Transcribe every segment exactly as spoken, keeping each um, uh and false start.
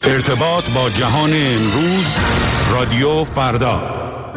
ارتباط با جهان امروز، رادیو فردا.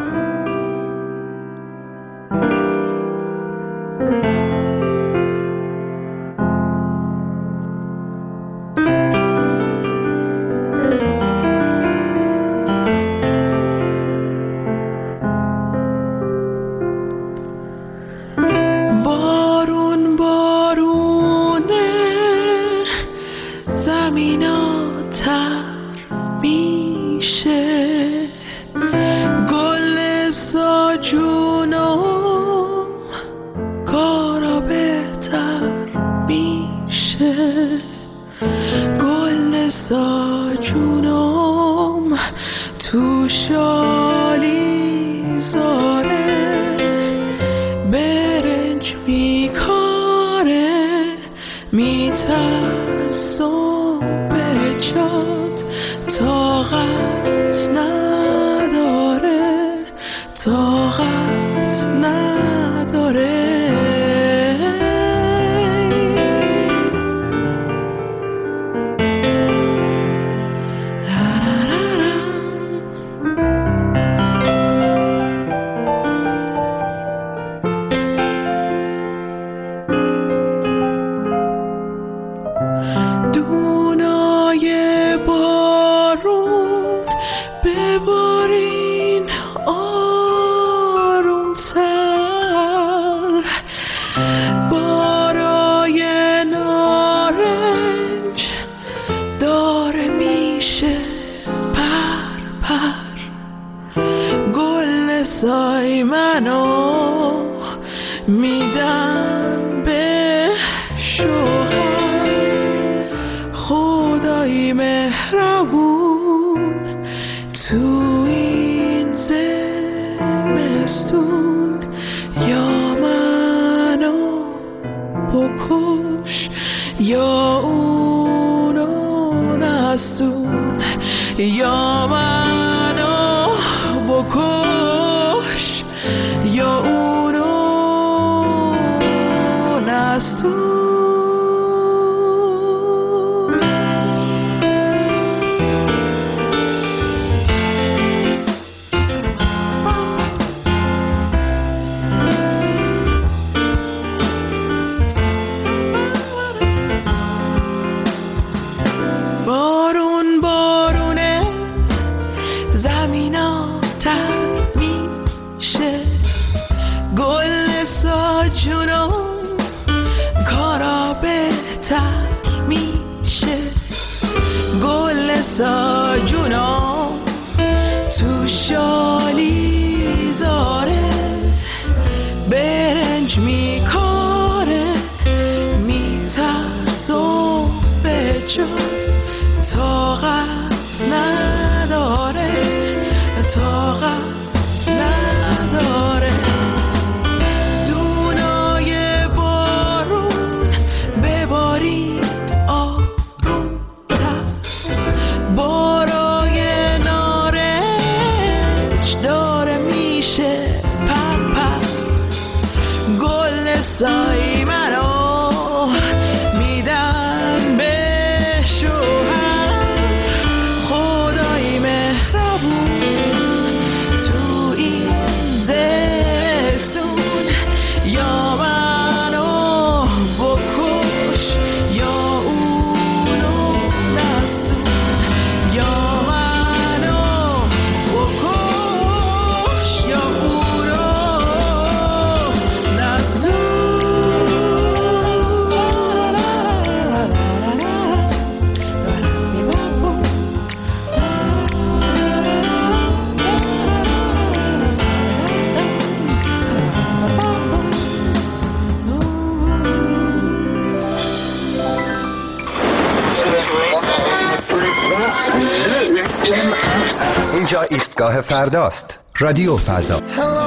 اینجا ایستگاه فرداست. رادیو فردا.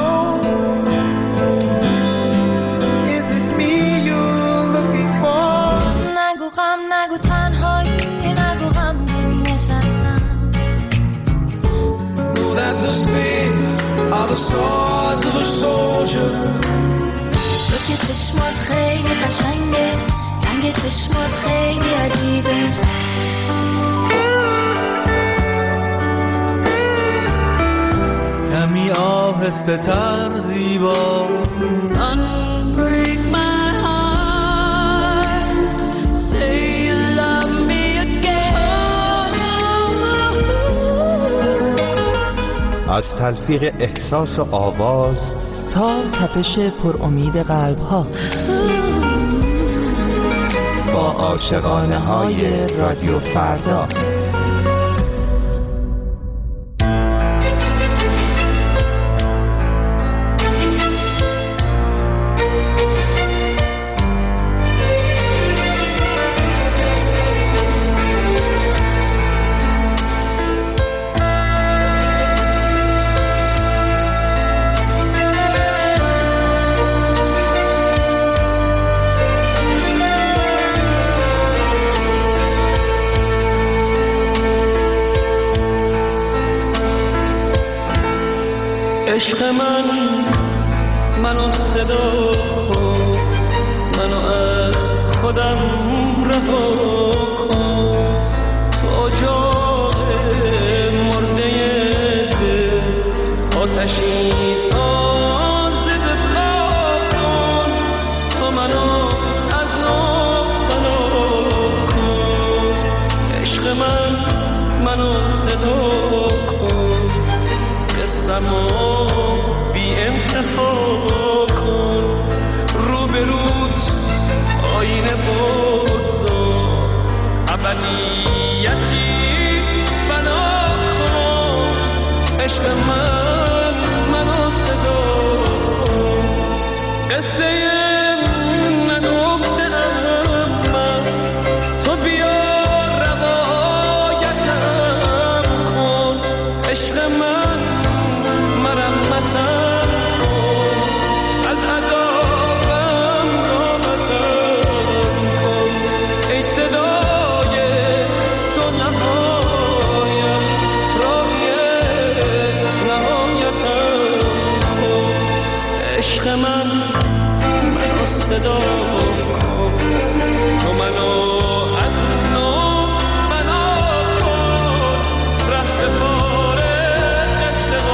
نگو غم، نگو تنهایی، نگو غم نشستم. تو که چشمات خیلی قشنگه، رنگ چشمات خیلی عجیبه. آهسته تر زیبا. Unbreak my heart, say you love me again. از تلفیق احساس و آواز تا تپش پر امید قلب ها، با عاشقانه های رادیو فردا. عشق من منو صدا کن، منو از خودم رها کن. تو اجاق مرده دل آتشی تازه بپا کن. تو منو از نو بنا کن. عشق من منو صدا کن، قصه‌مو بی انتها کن. رو به روت آینه بگذار، ابدیتی بنا کن. عشق من منو صدا کن، قصه نگفته‌ام من، تو بیا روایتم کن. عشق من مرمتم کن، از عذابم راحتم کن. ای صدای تو نهایم، راهی نهایتم کن. عشق من منو صدا کن، تو منو از نو بنا کن. رهسپاره قصه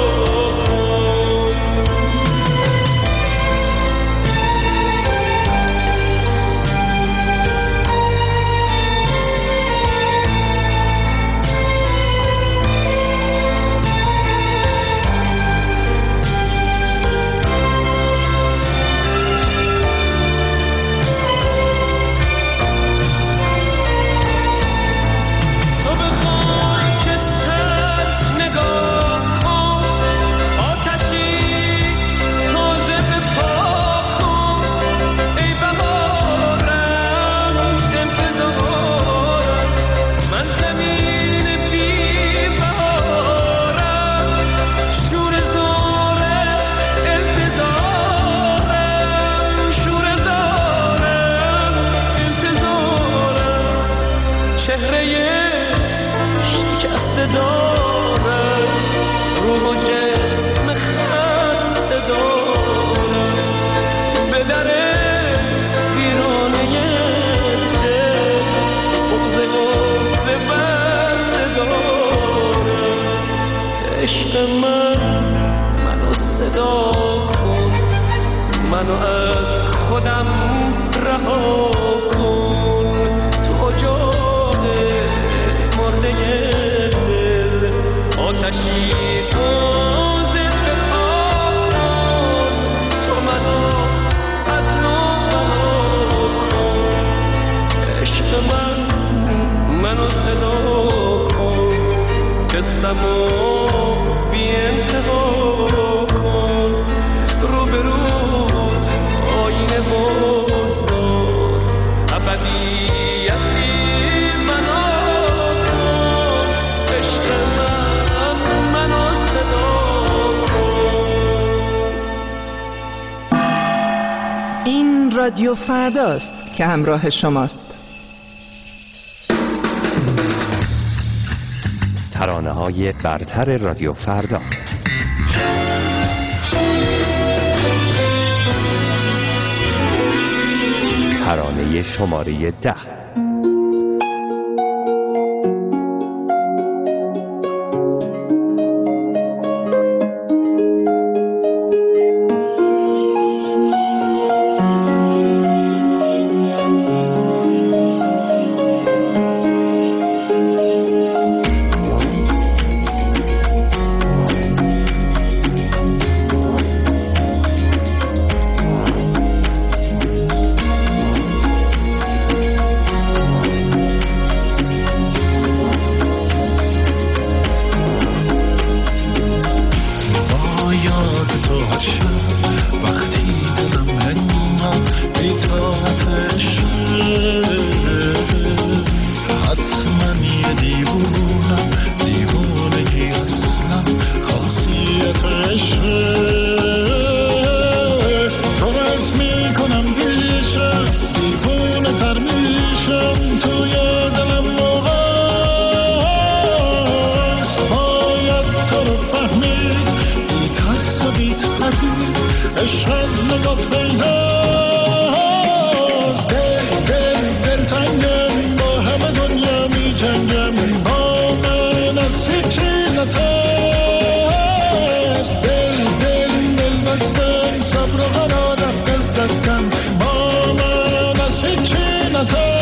عشق من منو صدا کن، منو از خودم رها کن. تو اجاق مرده دل آتشی تازه بپا کن. تو منو از نو بنا کن. عشق من منو صدا کن، قصه‌مو بی انتها کن. رو به روت آینه بگذار، ابدیتی بنا کن. عشق من منو صدا کن. این رادیو فرداست که همراه شماست. ترانه های برتر رادیو فردا. ترانه شماره ده. دیوونم، دیوونگی اصلا خاصیت عشقه. تو رز میکنم بیشم، دیوونه تر میشم توی دلم موقعست. باید تو رو فهمید، بی ترس و بی تردید عشق از نگات پیداست. دل دل دل تنگم، با همه دنیا می جنگم، با من از هیچی نترس. دل دل دل بستم، صبر و قرار رفت از دستم، با من از هیچی نترس.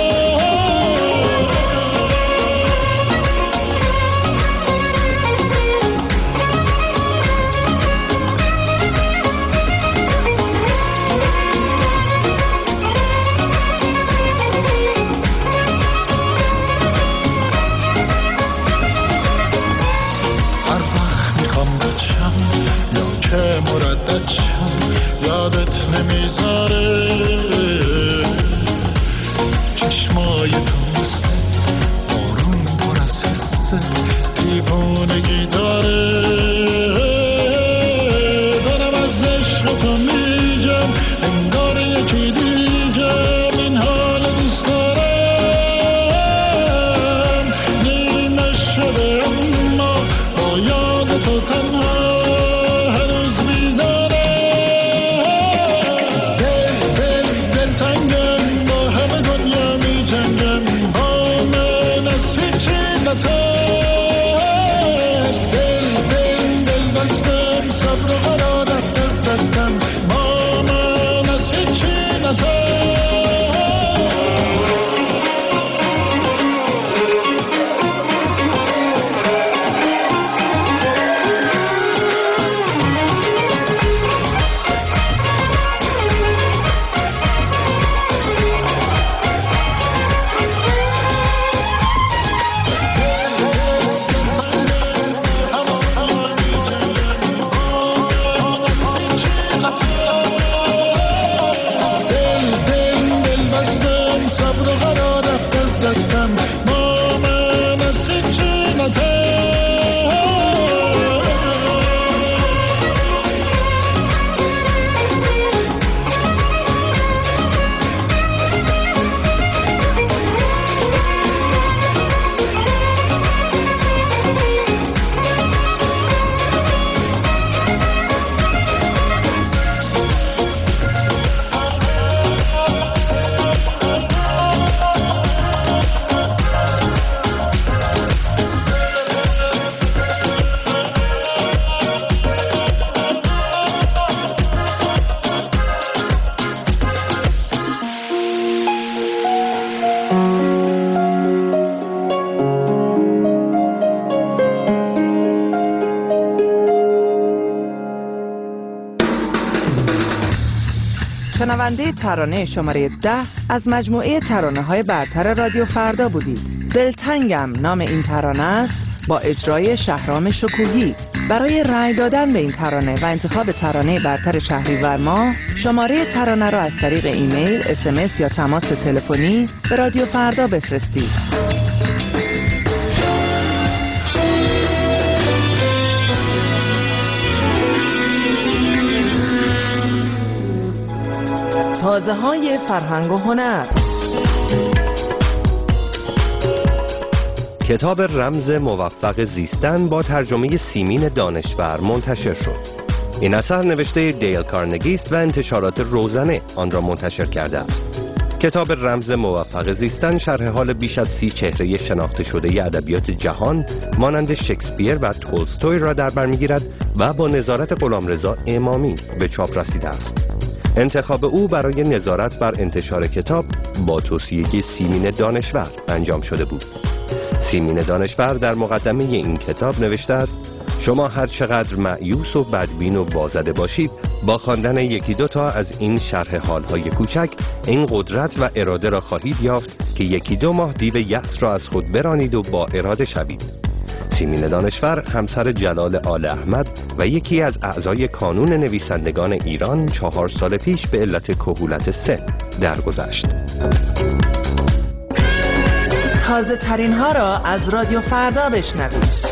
یادت نمیذاره چشمای تو مثل بارون پر از حسه، دیوانگی داره. دارم از عشق تو میگم، انگار یکی دیگم این حال دوست دارم. نیمه شده اما با یاد تو تنها شنونده ترانه شماره ده از مجموعه ترانه های برتر رادیو فردا بودید. دلتنگم نام این ترانه است، با اجرای شهرام شکوهی. برای رأی دادن به این ترانه و انتخاب ترانه برتر شهریور ماه، شماره ترانه را از طریق ایمیل، اس ام اس یا تماس تلفنی به رادیو فردا بفرستید. تازه های فرهنگ و هنر. کتاب رمز موفق زیستن با ترجمه سیمین دانشور منتشر شد. این اثر نوشته دیل کارنگی است و انتشارات روزنه آن را منتشر کرده است. کتاب رمز موفق زیستن شرح حال بیش از سی چهره شناخته شده ادبیات جهان مانند شکسپیر و تولستوی را در بر می‌گیرد و با نظارت غلامرضا امامی به چاپ رسیده است. انتخاب او برای نظارت بر انتشار کتاب با توصیه سیمین دانشور انجام شده بود. سیمین دانشور در مقدمه این کتاب نوشته است: شما هر چقدر مایوس و بدبین و وازده باشید، با خواندن یکی دو تا از این شرح حال‌های کوچک این قدرت و اراده را خواهید یافت که یکی دو ماه دیو یأس را از خود برانید و با اراده شوید. سیمین دانشور همسر جلال آل احمد و یکی از اعضای کانون نویسندگان ایران چهار سال پیش به علت کهولت سن درگذشت. تازه ترین ها را از رادیو فردا بشنوید.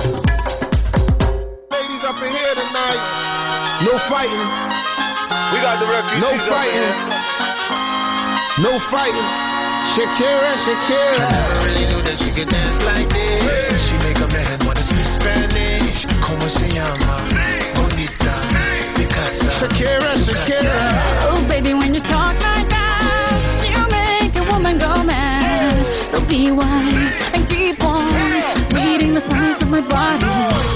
Up in here tonight. No fighting. We got the refugees. No fighting. No fighting. Shakira, Shakira. I never really knew that she could dance like this. She make a man wanna speak Spanish. Como se llama? Bonita. Picasa. Shakira, Shakira. Oh, baby, when you talk like that, you make a woman go mad. So be wise and keep on reading the signs of my body.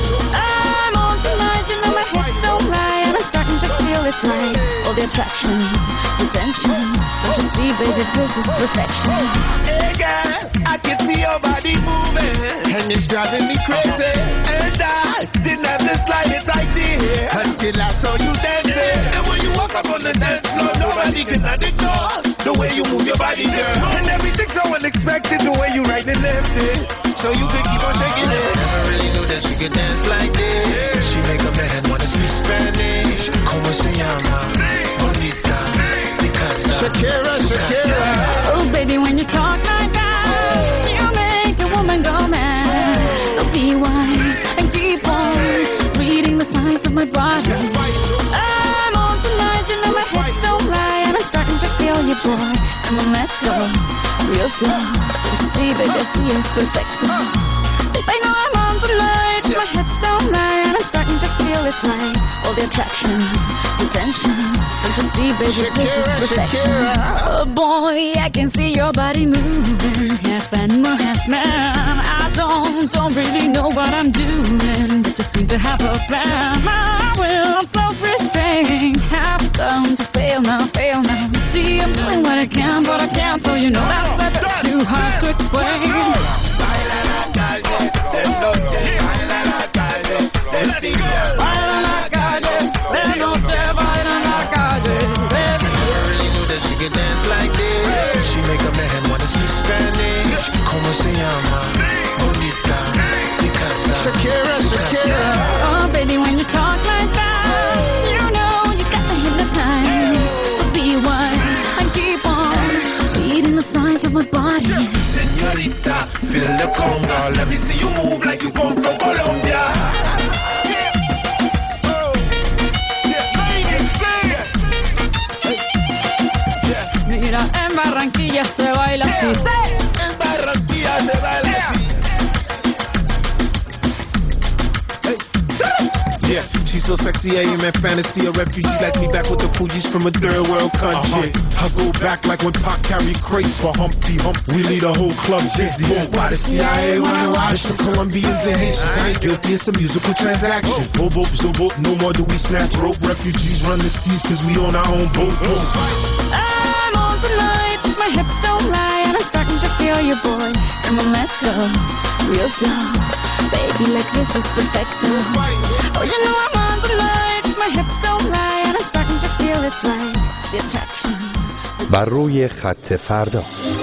It's right, all the attraction, attention. Don't you see, baby, this is perfection. Hey girl, I can see your body moving, and it's driving me crazy. And I didn't have the slightest idea until I saw you dancing. And when you walk up on the dance floor, nobody can ignore the way you move your body, girl. And everything's so unexpected, the way you right and left it, so you could keep on shaking it. I never really knew that she could dance like this. She make a man wanna speak Spanish. Como se llama? Bonita. Picasa. Shakira, Shakira. Oh, baby, when you talk like that, you make a woman go mad. So be wise and keep on reading the signs of my body. I'm on tonight, you know my hips don't lie, and I'm starting to feel you, boy. Come on, let's go, real slow. Don't you see, baby, I see it's perfect. I know I'm on tonight, my hips don't lie, and I'm starting to feel it's right. All the attraction, attention. Don't you see, baby, Shakira, this is perfection. Shakira. Oh boy, I can see your body moving, half animal, half man. I don't, don't really know what I'm doing, but just seem to have a plan. My will, I'm self-restrained, have come to fail now, fail now. See, I'm doing what I can, but I can't, so you know that's, that's too hard to explain. Shakira, Shakira. Oh, baby, when you talk like that, you know you got me hypnotized. So be wise and keep on reading the signs of my body. Señorita, feel the conga. Let me see you move like you come from Colombia. Oh, yeah, ladies, sing it. Mira, en Barranquilla se baila así. En Barranquilla se baila así. Yeah, she's so sexy, I am in fantasy. A refugee like me back with the Fugees from a third world country. Uh-huh. I go back like when Pac carried crates for Humpty Hump. We lead a whole club dizzy. Why the C I A wanna watch the Colombians and Haitians? I ain't guilty, it's a musical transaction. Boop, boop, so boop, no more do we snatch rope. Refugees run the seas cause we on our own boat. I'm on tonight, my hips don't lie, and I'm starting to feel you, boy. Come on, let's go, real slow. Baby, like this is perfect. Oh, you know I'm on tonight, my hips don't lie, and I'm starting to feel it's right. The attraction. بر روی خط فردا.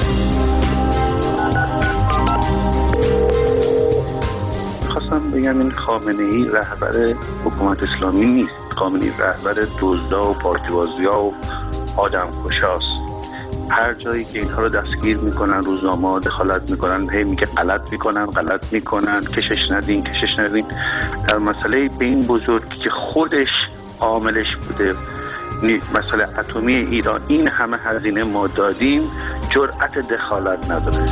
خواستم بگم این خامنه‌ای رهبر حکومت اسلامی نیست. خامنه‌ای رهبر دزدا و پارتی‌بازی‌ها و آدمکشاست. هر جایی که اینها رو دستگیر میکنن، روزنامه‌ها دخالت میکنن، هی میگه غلط میکنن، غلط میکنن، کشش ندین، کشش ندین. در مسئله به این بزرگی که خودش عاملش بوده، مسئله اتمی ایران، این همه هزینه ما دادیم، جرأت دخالت نداره.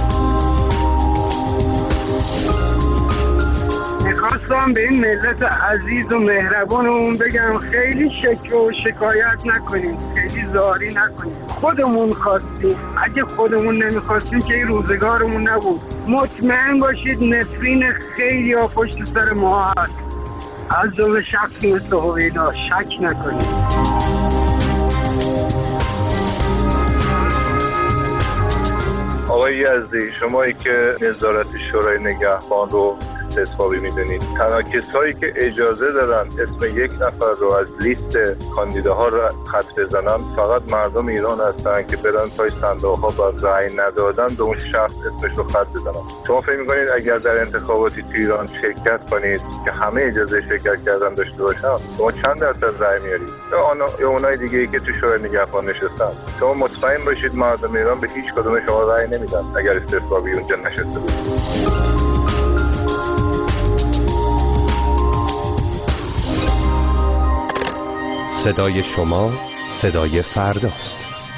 میخواستم به این ملت عزیز و مهربانمون بگم خیلی شکوه و شکایت نکنیم، خیلی زاری نکنیم. خودمون خواستیم، اگه خودمون نمیخواستیم که این روزگارمون نبود. مطمئن باشید نفرین خیلی ها پشت سر ما هست، از جمله شخصی مثل هویدا، شک نکنیم. آقای یزدی، شمایی که نظارت شورای نگهبان رو استثبابی میدونید. تنها کسایی که اجازه دارن اسم یک نفر رو از لیست کاندیداها رو خط بزنن فقط مردم ایران هستن که برن پای صندوق ها با رأی ندادن به اون شخص اسمش رو خط بزنن. شما فکر میکنید اگر در انتخاباتی تو ایران شرکت کنید که همه اجازه شرکت کردن داشته باشن شما چند درصد رأی میارید؟ یا آن یا اونای دیگه ای که تو شورای نگهبان نشستن، شما مطمئن باشید مردم ایران به هیچ کدوم شما رأی نمیدن اگر استثبابی اونجا نشسته بود. صدای شما صدای فرداست.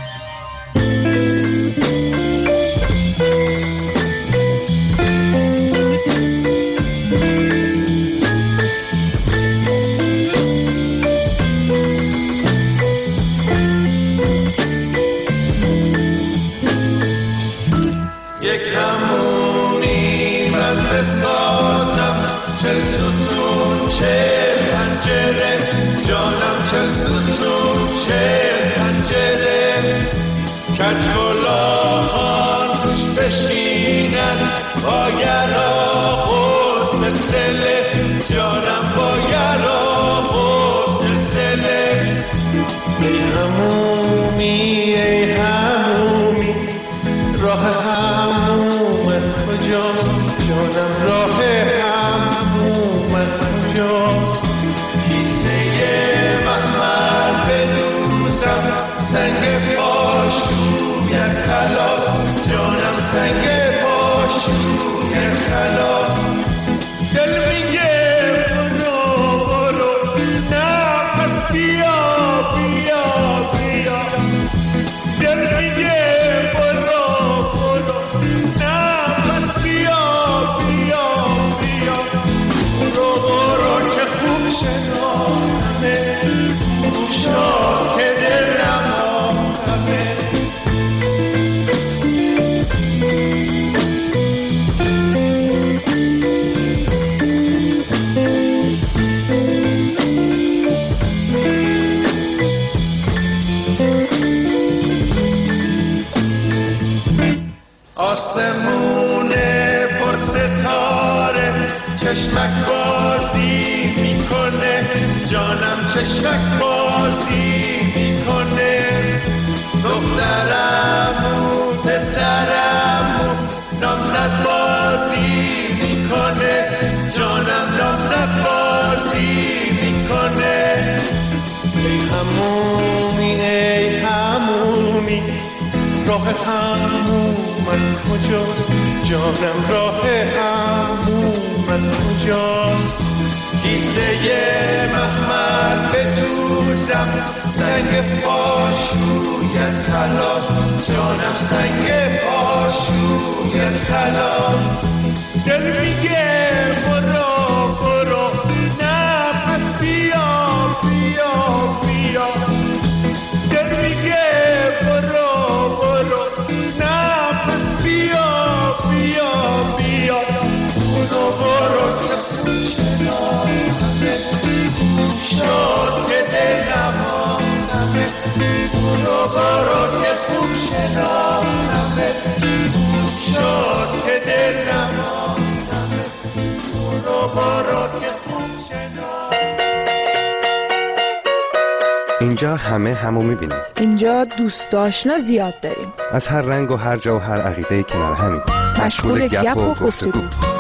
اینجا همه همو میبینیم. اینجا دوست آشنا زیاد داریم. از هر رنگ و هر جا و هر عقیده کنار همین. مشغول گپ و گفتگو.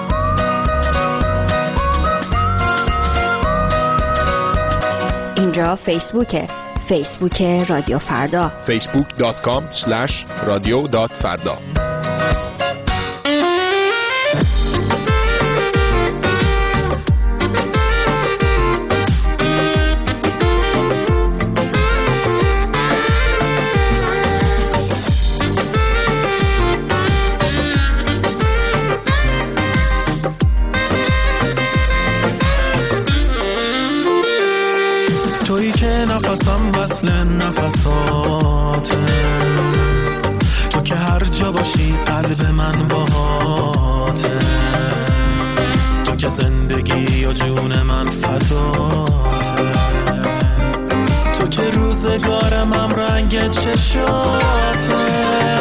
اینجا فیسبوکه. فیسبوک رادیو فردا. فیسبوک دات کام اسلش رادیو دات فردا.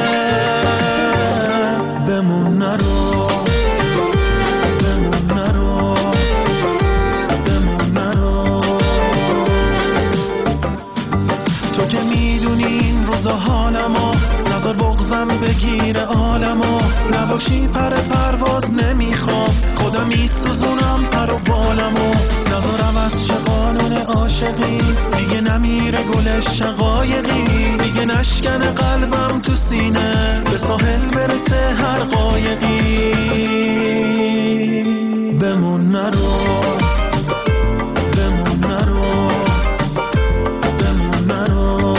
بمون نرو بمون نرو گل شقایقی دیگه نشکنه قلبم تو سینه به ساحل برسه هر قایقی بمون نرو بمون نرو بمون نرو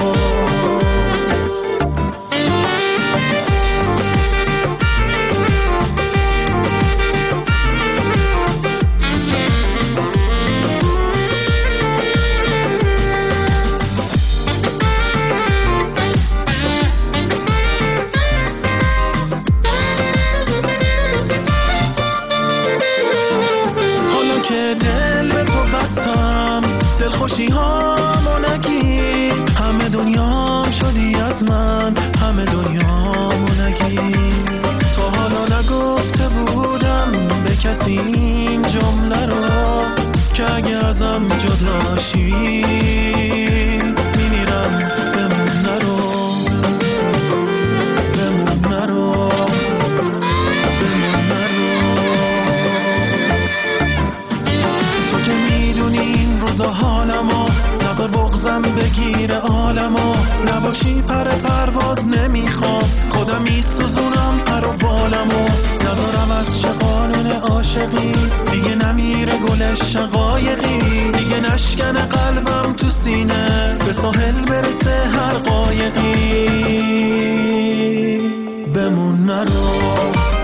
خوشی هامو نگی همه دنیام شدی از من همه دنیامو نگی تا حالا نگفته بودم به کسی این جمله رو که اگه ازم جداشی میمیرم بمون نرو بمون نرو بمون نرو تو که میدونی این روزا حالمو نظر بغزم بگیره عالمو نباشی پر پرواز نمیخوام خودم میسوزونم پر و بالمو نظرم از چه قانون عاشقی دیگه نمیره گل شقایقی دیگه نشکنه قلبم تو سینه به ساحل برسه هر قایقی بمون نرو